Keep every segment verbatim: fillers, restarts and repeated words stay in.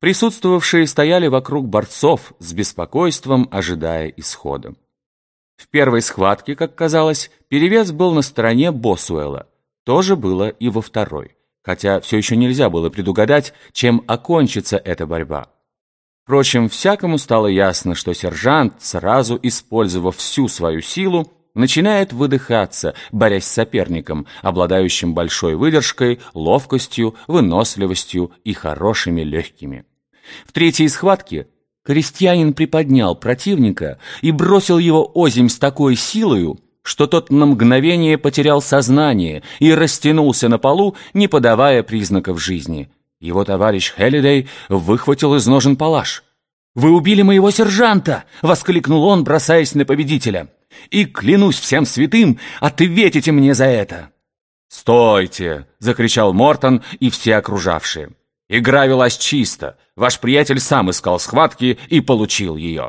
Присутствовавшие стояли вокруг борцов с беспокойством, ожидая исхода. В первой схватке, как казалось, перевес был на стороне Босуэлла. То же было и во второй, хотя все еще нельзя было предугадать, чем окончится эта борьба. Впрочем, всякому стало ясно, что сержант, сразу использовав всю свою силу, начинает выдыхаться, борясь с соперником, обладающим большой выдержкой, ловкостью, выносливостью и хорошими легкими. В третьей схватке крестьянин приподнял противника и бросил его озимь с такой силою, что тот на мгновение потерял сознание и растянулся на полу, не подавая признаков жизни. Его товарищ Хеллидей выхватил из ножен палаш. «Вы убили моего сержанта!» — воскликнул он, бросаясь на победителя. «И клянусь всем святым, ответите мне за это!» «Стойте!» — закричал Мортон и все окружавшие. «Игра велась чисто. Ваш приятель сам искал схватки и получил ее».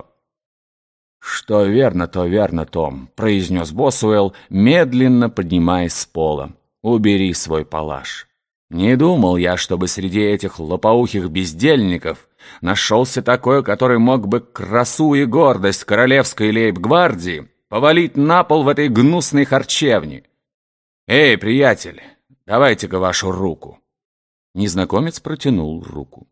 «Что верно, то верно, Том», — произнес Босуэлл, медленно поднимаясь с пола. «Убери свой палаш. Не думал я, чтобы среди этих лопоухих бездельников нашелся такой, который мог бы красу и гордость королевской лейб-гвардии повалить на пол в этой гнусной харчевне. Эй, приятель, давайте-ка вашу руку». Незнакомец протянул руку.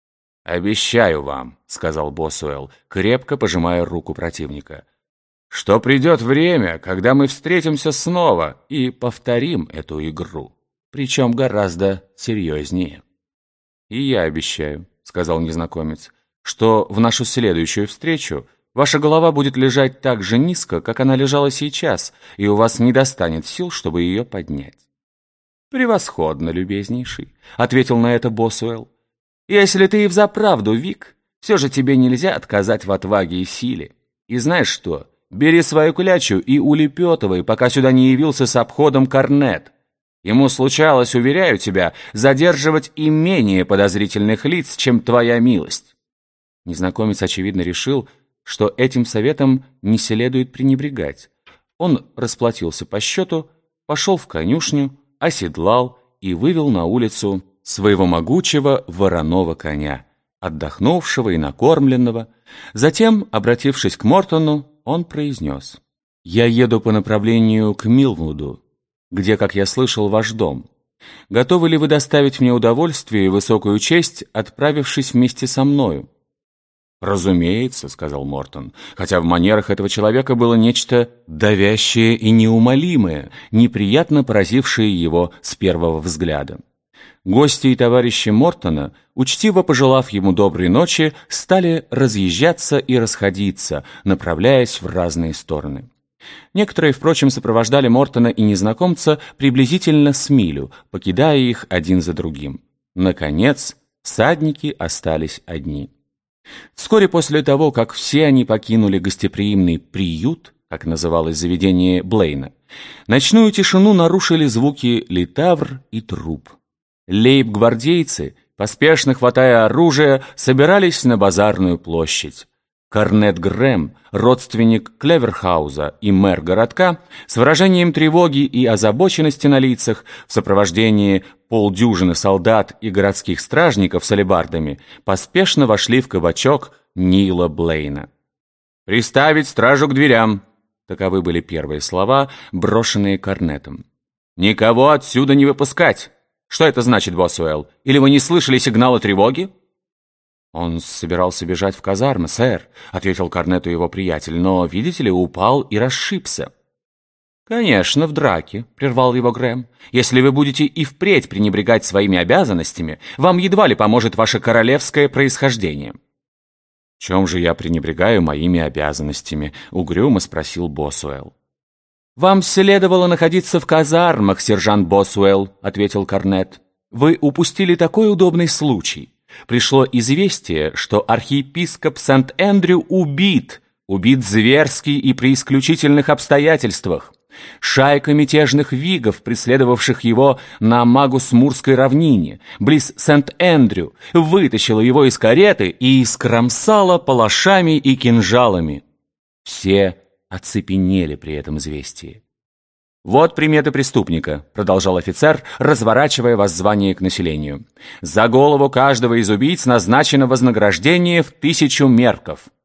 «Обещаю вам», — сказал Босуэлл, крепко пожимая руку противника, «что придет время, когда мы встретимся снова и повторим эту игру, причем гораздо серьезнее». «И я обещаю», — сказал незнакомец, «что в нашу следующую встречу ваша голова будет лежать так же низко, как она лежала сейчас, и у вас не достанет сил, чтобы ее поднять». «Превосходно, любезнейший», — ответил на это Босуэлл. «Если ты и взаправду Вик, все же тебе нельзя отказать в отваге и силе. И знаешь что, бери свою клячу и улепетывай, пока сюда не явился с обходом Корнет. Ему случалось, уверяю тебя, задерживать и менее подозрительных лиц, чем твоя милость». Незнакомец, очевидно, решил, что этим советом не следует пренебрегать. Он расплатился по счету, пошел в конюшню, оседлал и вывел на улицу своего могучего вороного коня, отдохнувшего и накормленного. Затем, обратившись к Мортону, он произнес: «Я еду по направлению к Милвуду, где, как я слышал, ваш дом. Готовы ли вы доставить мне удовольствие и высокую честь, отправившись вместе со мною?» «Разумеется», — сказал Мортон, хотя в манерах этого человека было нечто давящее и неумолимое, неприятно поразившее его с первого взгляда. Гости и товарищи Мортона, учтиво пожелав ему доброй ночи, стали разъезжаться и расходиться, направляясь в разные стороны. Некоторые, впрочем, сопровождали Мортона и незнакомца приблизительно с милю, покидая их один за другим. Наконец, всадники остались одни. Вскоре после того, как все они покинули гостеприимный приют, как называлось заведение Блейна, ночную тишину нарушили звуки литавр и труб. Лейб-гвардейцы, поспешно хватая оружие, собирались на базарную площадь. Корнет Грэм, родственник Клеверхауза и мэр городка, с выражением тревоги и озабоченности на лицах, в сопровождении полдюжины солдат и городских стражников с алебардами, поспешно вошли в кабачок Нила Блейна. «Приставить стражу к дверям!» — таковы были первые слова, брошенные Корнетом. «Никого отсюда не выпускать! Что это значит, Босуэлл? Или вы не слышали сигнала тревоги?» «Он собирался бежать в казармы, сэр», — ответил Корнету его приятель, «но, видите ли, упал и расшибся». «Конечно, в драке», — прервал его Грэм. «Если вы будете и впредь пренебрегать своими обязанностями, вам едва ли поможет ваше королевское происхождение». «В чем же я пренебрегаю моими обязанностями?» — угрюмо спросил Босуэлл. «Вам следовало находиться в казармах, сержант Босуэлл», — ответил Корнет. «Вы упустили такой удобный случай. Пришло известие, что архиепископ Сент-Эндрю убит, убит зверски и при исключительных обстоятельствах. Шайка мятежных вигов, преследовавших его на Магус-Мурской равнине, близ Сент-Эндрю, вытащила его из кареты и искромсала палашами и кинжалами». Все оцепенели при этом известии. «Вот приметы преступника», — продолжал офицер, разворачивая воззвание к населению. «За голову каждого из убийц назначено вознаграждение в тысячу мерков.